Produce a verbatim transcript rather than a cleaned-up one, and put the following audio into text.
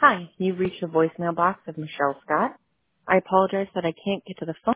Hi, you've reached the voicemail box of Michelle Scott. I apologize that I can't get to the phone.